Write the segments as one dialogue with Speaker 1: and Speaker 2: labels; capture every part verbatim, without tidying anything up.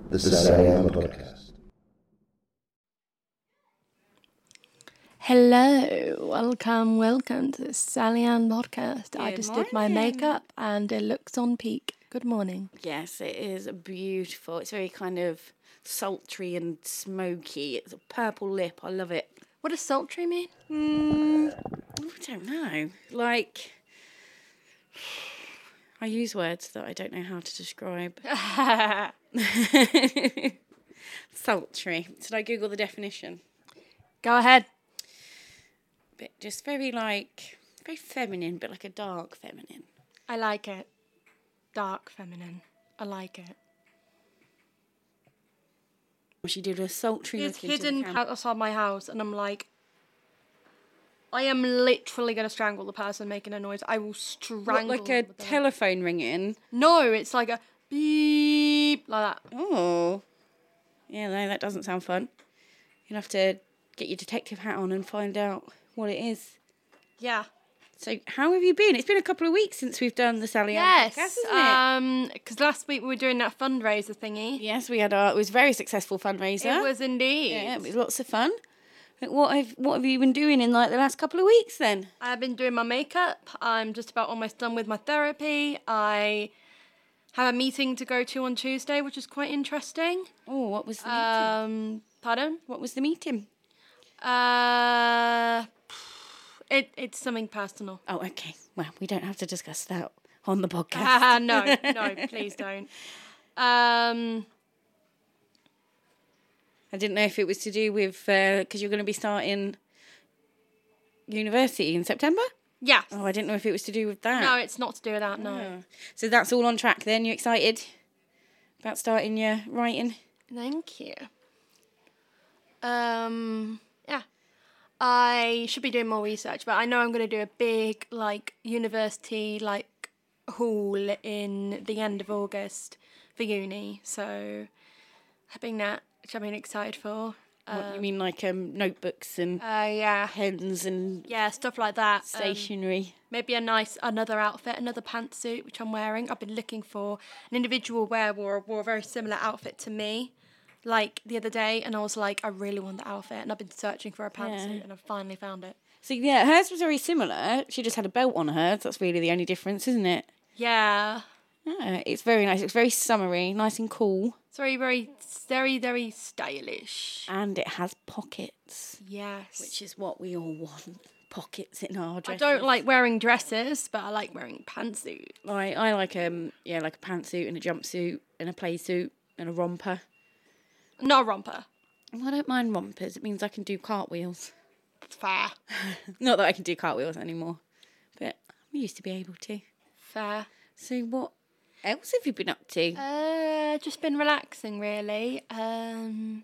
Speaker 1: the Sally Ann Podcast.
Speaker 2: Hello, welcome, welcome to the Sally Ann Podcast.
Speaker 3: Good
Speaker 2: I just did my
Speaker 3: morning.
Speaker 2: makeup and it looks on peak. Good morning.
Speaker 3: Yes, it is beautiful. It's very kind of sultry and smoky. It's a purple lip. I love it.
Speaker 2: What does sultry mean?
Speaker 3: Mm, I don't know. Like, I use words that I don't know how to describe. Sultry. Should I Google the definition?
Speaker 2: Go ahead.
Speaker 3: But just very like, very feminine, but like a dark feminine.
Speaker 2: I like it. Dark feminine. I like it.
Speaker 3: She did a sultry
Speaker 2: It's
Speaker 3: look into the
Speaker 2: hidden
Speaker 3: camera.
Speaker 2: outside my house and I'm like, I am literally going to strangle the person making a noise. I will strangle
Speaker 3: What, like
Speaker 2: them
Speaker 3: a
Speaker 2: with it.
Speaker 3: telephone ringing?
Speaker 2: No, it's like a beep, like that.
Speaker 3: Oh. Yeah, no, that doesn't sound fun. You'll have to get your detective hat on and find out what it is.
Speaker 2: Yeah.
Speaker 3: So, how have you been? It's been a couple of weeks since we've done the Sally Ann
Speaker 2: Yes,
Speaker 3: podcast, hasn't it?
Speaker 2: um, because last week we were doing that fundraiser thingy.
Speaker 3: Yes, we had our. It was a very successful fundraiser.
Speaker 2: It was indeed.
Speaker 3: Yeah, it was lots of fun. But What have What have you been doing in like the last couple of weeks then?
Speaker 2: I've been doing my makeup. I'm just about almost done with my therapy. I have a meeting to go to on Tuesday, which is quite interesting.
Speaker 3: Oh, what was the meeting?
Speaker 2: Um, pardon?
Speaker 3: What was the meeting?
Speaker 2: Uh, it it's something personal.
Speaker 3: Oh, okay. Well, we don't have to discuss that on the podcast.
Speaker 2: Uh, no, no, please don't. Um,
Speaker 3: I didn't know if it was to do with because you're going to be starting university in September.
Speaker 2: yeah.
Speaker 3: Oh, I didn't know if it was to do with that.
Speaker 2: No, it's not to do with that. No.
Speaker 3: Oh. So that's all on track then. You excited about starting your writing?
Speaker 2: Thank you. Um, yeah. I should be doing more research, but I know I'm going to do a big, like, university, like, haul in the end of August for uni. So, having that, which I've been excited for.
Speaker 3: What, you mean like um, notebooks and
Speaker 2: Uh, yeah.
Speaker 3: pens and
Speaker 2: Yeah, stuff like that. Um,
Speaker 3: stationery?
Speaker 2: maybe a nice, another outfit, another pantsuit, which I'm wearing. I've been looking for an individual wear wore, wore a very similar outfit to me, like, the other day, and I was like, I really want the outfit, and I've been searching for a pantsuit,
Speaker 3: Yeah.
Speaker 2: and I've finally found it.
Speaker 3: So yeah, hers was very similar. She just had a belt on hers. That's really the only difference, isn't it?
Speaker 2: Yeah.
Speaker 3: Yeah, it's very nice. It's very summery, nice and cool,
Speaker 2: It's very, very, very, very stylish.
Speaker 3: and it has pockets,
Speaker 2: Yes.
Speaker 3: which is what we all want. Pockets in our
Speaker 2: I
Speaker 3: dresses.
Speaker 2: don't like wearing dresses, but I like wearing pantsuit.
Speaker 3: I I like um yeah like a pantsuit and a jumpsuit and a play suit and a romper.
Speaker 2: Not a romper.
Speaker 3: Well, I don't mind rompers. It means I can do cartwheels.
Speaker 2: It's fair.
Speaker 3: Not that I can do cartwheels anymore, but I used to be able to.
Speaker 2: Fair.
Speaker 3: So what else have you been up to?
Speaker 2: Uh, just been relaxing, really. Um,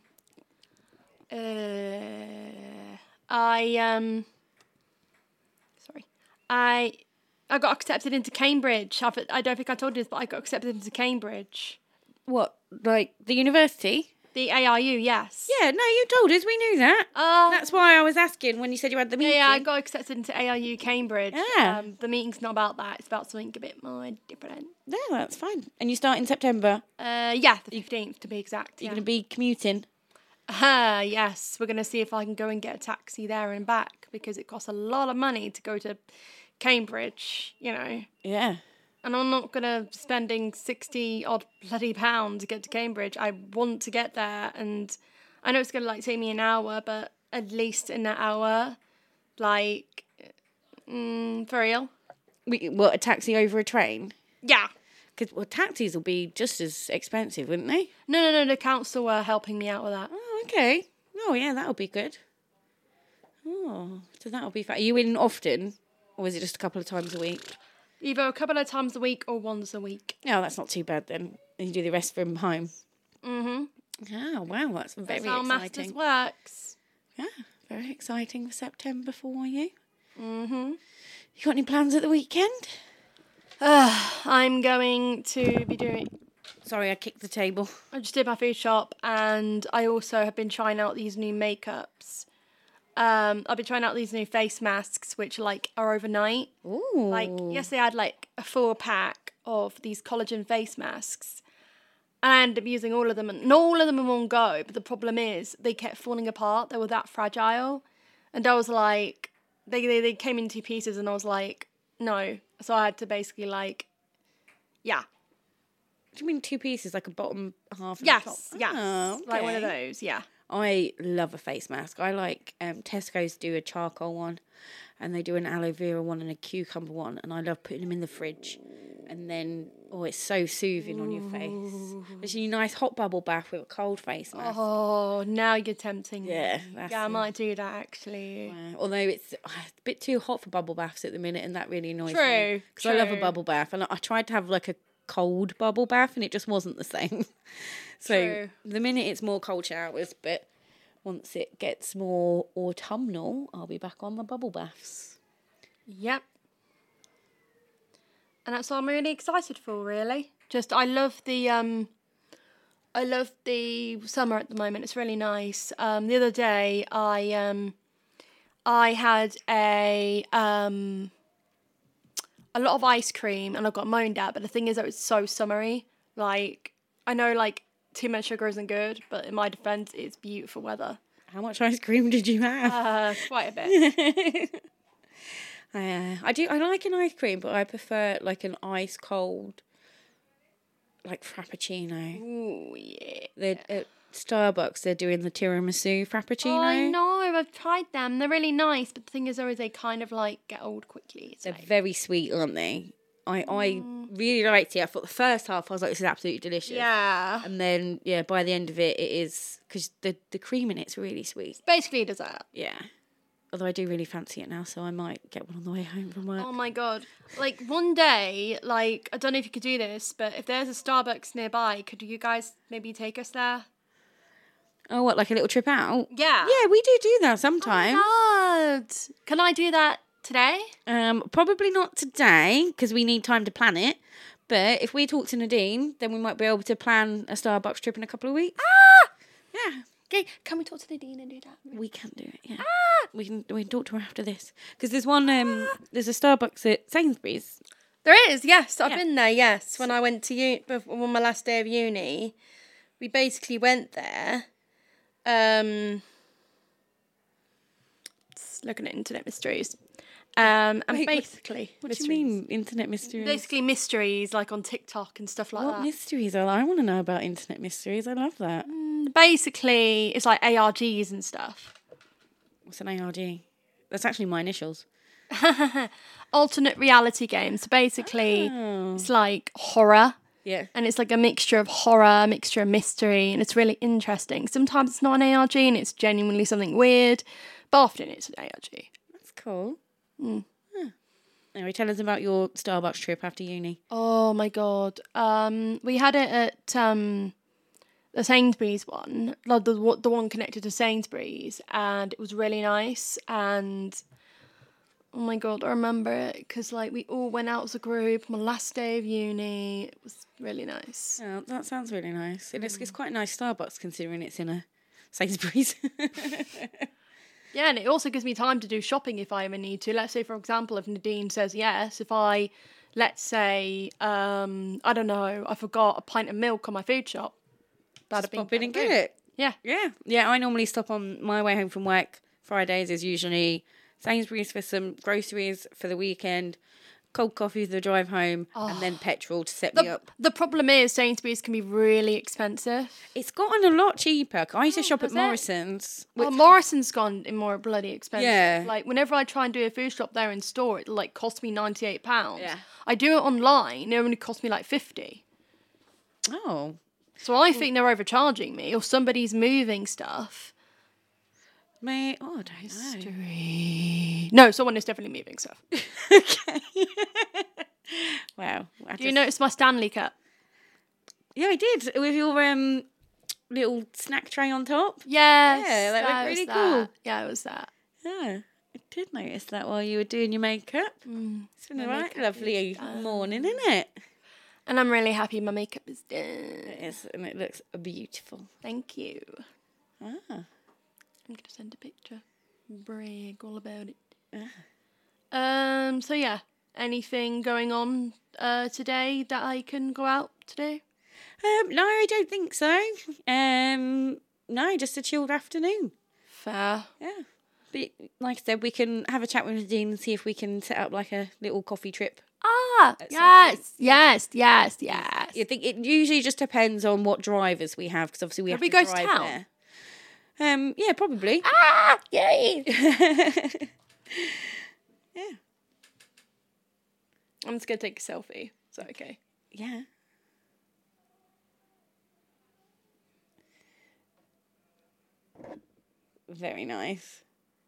Speaker 2: uh, I um, sorry, I I got accepted into Cambridge. I've, I don't think I told you this, but I got accepted into Cambridge.
Speaker 3: What, like the university?
Speaker 2: The A R U, yes.
Speaker 3: Yeah, no, you told us. We knew that.
Speaker 2: Oh,
Speaker 3: That's why I was asking when you said you had the
Speaker 2: yeah,
Speaker 3: meeting.
Speaker 2: yeah, I got accepted into A R U Cambridge.
Speaker 3: Yeah.
Speaker 2: Um, the meeting's not about that. It's about something a bit more different.
Speaker 3: No, that's fine. And you start in September.
Speaker 2: Uh, yeah, the fifteenth to be exact.
Speaker 3: You're
Speaker 2: Yeah.
Speaker 3: going to be commuting.
Speaker 2: Ah, yes. We're going to see if I can go and get a taxi there and back because it costs a lot of money to go to Cambridge, you know.
Speaker 3: Yeah.
Speaker 2: And I'm not going to spending sixty odd bloody pounds to get to Cambridge. I want to get there, and I know it's going to like take me an hour, but at least in that hour, like, mm, for real.
Speaker 3: We, what, a taxi over a train?
Speaker 2: Yeah.
Speaker 3: Because well, taxis will be just as expensive, wouldn't they?
Speaker 2: No, no, no, the council were helping me out with that.
Speaker 3: Oh, okay. Oh, yeah, that'll be good. Oh, so that'll be fun. Are you in often, or is it just a couple of times a week?
Speaker 2: Either a couple of times a week or once a week.
Speaker 3: No, that's not too bad then. And you do the rest from home.
Speaker 2: Mm-hmm.
Speaker 3: Oh, wow, that's very
Speaker 2: That's how
Speaker 3: exciting.
Speaker 2: Masters works.
Speaker 3: Yeah, very exciting for September for you.
Speaker 2: Mm-hmm.
Speaker 3: You got any plans at the weekend?
Speaker 2: Uh, I'm going to be doing...
Speaker 3: Sorry, I kicked the table.
Speaker 2: I just did my food shop, and I also have been trying out these new makeups. Um, I've been trying out these new face masks, which like are overnight.
Speaker 3: Ooh.
Speaker 2: Like yesterday, I had like a four pack of these collagen face masks, And I ended up using all of them, and not all of them in one go, but the problem is they kept falling apart. They were that fragile. And I was like, they, they, they came in two pieces, and I was like, no. So I had to basically like, yeah.
Speaker 3: Do you mean two pieces, like a bottom half and
Speaker 2: Yes,
Speaker 3: a top?
Speaker 2: yes.
Speaker 3: Oh,
Speaker 2: Like one of
Speaker 3: okay.
Speaker 2: those, yeah.
Speaker 3: I love a face mask. I like um, Tesco's do a charcoal one, and they do an aloe vera one and a cucumber one, and I love putting them in the fridge. And then, oh, it's so soothing on your face. Especially a nice hot bubble bath with a cold face mask.
Speaker 2: Oh, now you're tempting me.
Speaker 3: Yeah, that's
Speaker 2: Yeah, I
Speaker 3: it.
Speaker 2: might do that actually.
Speaker 3: Uh, although it's uh, a bit too hot for bubble baths at the minute, and that really annoys me.
Speaker 2: True,
Speaker 3: Because I love a
Speaker 2: true.
Speaker 3: bubble bath, and I tried to have like a cold bubble bath, and it just wasn't the same. So
Speaker 2: True.
Speaker 3: the minute it's more cold showers, but once it gets more autumnal, I'll be back on the bubble baths.
Speaker 2: Yep. And that's what I'm really excited for, really. Just, I love the, um, I love the summer at the moment. It's really nice. Um, the other day, I, um, I had a, um, a lot of ice cream, and I got moaned at, but the thing is that it's so summery. Like, I know, like, too much sugar isn't good, but in my defense, it's beautiful weather.
Speaker 3: How much ice cream did you have?
Speaker 2: Uh, quite a bit.
Speaker 3: I, uh, I do. I like an ice cream, but I prefer like an ice cold, like frappuccino.
Speaker 2: Ooh, yeah.
Speaker 3: They're at Starbucks. They're doing the tiramisu frappuccino.
Speaker 2: Oh, I know, I've tried them. They're really nice, but the thing is, though, is they kind of like get old quickly. So.
Speaker 3: They're very sweet, aren't they? I I really liked it. I thought the first half I was like, this is absolutely delicious.
Speaker 2: Yeah.
Speaker 3: And then yeah, by the end of it, it is because the the cream in it's really sweet.
Speaker 2: Basically a dessert.
Speaker 3: Yeah. Although I do really fancy it now, so I might get one on the way home from work.
Speaker 2: Oh my god. Like one day, like, I don't know if you could do this, but if there's a Starbucks nearby, could you guys maybe take us there?
Speaker 3: Oh, what, like a little trip out?
Speaker 2: Yeah.
Speaker 3: Yeah, we do do that sometimes.
Speaker 2: God. Can I do that today?
Speaker 3: Um, probably not today because we need time to plan it. But if we talk to Nadine, then we might be able to plan a Starbucks trip in a couple of weeks.
Speaker 2: Ah!
Speaker 3: Yeah,
Speaker 2: Okay, can we talk to Nadine and do that?
Speaker 3: we can do it. Yeah,
Speaker 2: Ah!
Speaker 3: we can. We can talk to her after this because there's one. Um, there's a Starbucks at Sainsbury's.
Speaker 2: There is, yes. I've
Speaker 3: Yeah.
Speaker 2: been there, yes. When I went to uni, on my last day of uni, we basically went there. Um, just looking at internet mysteries. Um, and
Speaker 3: Wait, what-
Speaker 2: basically,
Speaker 3: What
Speaker 2: mysteries.
Speaker 3: do you mean, internet mysteries?
Speaker 2: Basically mysteries, like on TikTok and stuff like
Speaker 3: what
Speaker 2: that.
Speaker 3: mysteries are? I want to know about internet mysteries. I love that.
Speaker 2: Basically, it's like A R Gs and stuff.
Speaker 3: What's an A R G? That's actually my initials.
Speaker 2: Alternate reality games. So basically,
Speaker 3: Oh.
Speaker 2: it's like horror.
Speaker 3: Yeah.
Speaker 2: And it's like a mixture of horror, a mixture of mystery, and it's really interesting. Sometimes it's not an A R G and it's genuinely something weird, but often it's an A R G.
Speaker 3: That's cool.
Speaker 2: Mm.
Speaker 3: Huh. Anyway, tell us about your Starbucks trip after uni.
Speaker 2: Oh my god. Um, we had it at um, the Sainsbury's one, like the the one connected to Sainsbury's, and it was really nice. And oh my god, I remember it because like we all went out as a group. My last day of uni, it was really nice.
Speaker 3: Oh, that sounds really nice. And it's, it's quite a nice Starbucks considering it's in a Sainsbury's.
Speaker 2: Yeah, and it also gives me time to do shopping if I ever need to. Let's say, for example, if Nadine says yes, if I, let's say, um, I don't know, I forgot a pint of milk on my food shop. That'd be
Speaker 3: Pop in and get it.
Speaker 2: Yeah.
Speaker 3: Yeah. Yeah, I normally stop on my way home from work. Fridays is usually Sainsbury's for some groceries for the weekend, cold coffee for the drive home, and then petrol to set me
Speaker 2: The,
Speaker 3: up.
Speaker 2: the problem is Sainsbury's can be really expensive.
Speaker 3: It's gotten a lot cheaper. I used to shop at
Speaker 2: has it?
Speaker 3: Morrison's.
Speaker 2: Well, Morrison's gone in more bloody expensive.
Speaker 3: Yeah.
Speaker 2: Like, whenever I try and do a food shop there in store, it like costs me ninety-eight pounds.
Speaker 3: Yeah.
Speaker 2: I do it online, it only costs me like fifty.
Speaker 3: Oh.
Speaker 2: So I think they're overcharging me, or somebody's moving stuff.
Speaker 3: May oh, I don't know.
Speaker 2: No, someone is definitely moving stuff.
Speaker 3: Okay. Wow. I
Speaker 2: Do you
Speaker 3: just-
Speaker 2: notice my Stanley cup?
Speaker 3: Yeah, I did. With your um little snack tray on top.
Speaker 2: Yes.
Speaker 3: Yeah, that looked
Speaker 2: was
Speaker 3: really
Speaker 2: that.
Speaker 3: cool.
Speaker 2: Yeah, it was that.
Speaker 3: Yeah, I did notice that while you were doing your makeup. It's been a
Speaker 2: my
Speaker 3: right
Speaker 2: makeup
Speaker 3: lovely
Speaker 2: is done.
Speaker 3: morning, isn't it?
Speaker 2: And I'm really happy my makeup is done.
Speaker 3: It is, and it looks beautiful.
Speaker 2: Thank you.
Speaker 3: Ah.
Speaker 2: I'm going to send a picture. Brag all about it.
Speaker 3: Ah.
Speaker 2: Um. So, yeah. Anything going on uh, today that I can go out to do?
Speaker 3: Um, no, I don't think so. Um, no, just a chilled afternoon.
Speaker 2: Fair.
Speaker 3: Yeah. But like I said, we can have a chat with Nadine and see if we can set up like a little coffee trip.
Speaker 2: Ah,
Speaker 3: some
Speaker 2: yes, yes, yes, yes.
Speaker 3: I think it usually just depends on what drivers we have, because obviously we
Speaker 2: Could
Speaker 3: have
Speaker 2: we
Speaker 3: to
Speaker 2: go to
Speaker 3: drive
Speaker 2: town?
Speaker 3: there. Um, yeah, probably.
Speaker 2: Ah, yay.
Speaker 3: Yeah.
Speaker 2: I'm just going to take a selfie. Is that okay?
Speaker 3: Yeah. Very nice.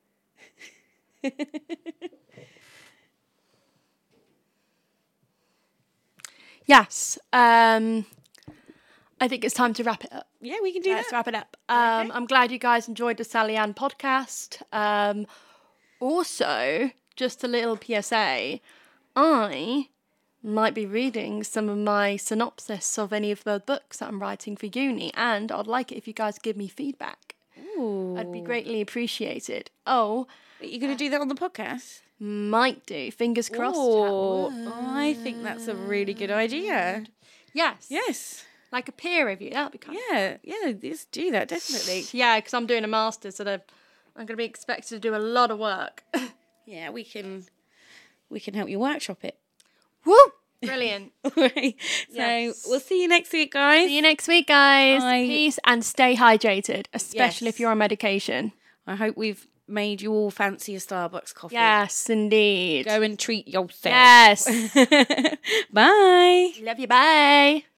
Speaker 2: Yes. Um, I think it's time to wrap it up.
Speaker 3: Yeah, we can do
Speaker 2: Let's
Speaker 3: that.
Speaker 2: wrap it up. Um,
Speaker 3: Okay.
Speaker 2: I'm glad you guys enjoyed the Sally Ann podcast. Um, also, just a little P S A, I might be reading some of my synopsis of any of the books that I'm writing for uni, and I'd like it if you guys give me feedback.
Speaker 3: Ooh.
Speaker 2: I'd be greatly appreciated. Oh,
Speaker 3: Are you going to do that on the podcast?
Speaker 2: might do. Fingers crossed.
Speaker 3: Oh,
Speaker 2: chat.
Speaker 3: I think that's a really good idea.
Speaker 2: Yes.
Speaker 3: Yes.
Speaker 2: Like a peer review. That'd be kind of
Speaker 3: Yeah, yeah, let's do that, definitely.
Speaker 2: Yeah, because I'm doing a master's, so I'm going to be expected to do a lot of work.
Speaker 3: Yeah, we can we can help you workshop it.
Speaker 2: Woo! Brilliant.
Speaker 3: Alright. So
Speaker 2: Yes.
Speaker 3: we'll see you next week, guys.
Speaker 2: See you next week, guys.
Speaker 3: Bye.
Speaker 2: Peace and stay hydrated, especially
Speaker 3: Yes.
Speaker 2: if you're on medication.
Speaker 3: I hope we've made you all fancy a Starbucks coffee.
Speaker 2: Yes, indeed.
Speaker 3: Go and treat yourself.
Speaker 2: Yes.
Speaker 3: Bye.
Speaker 2: Love you. Bye.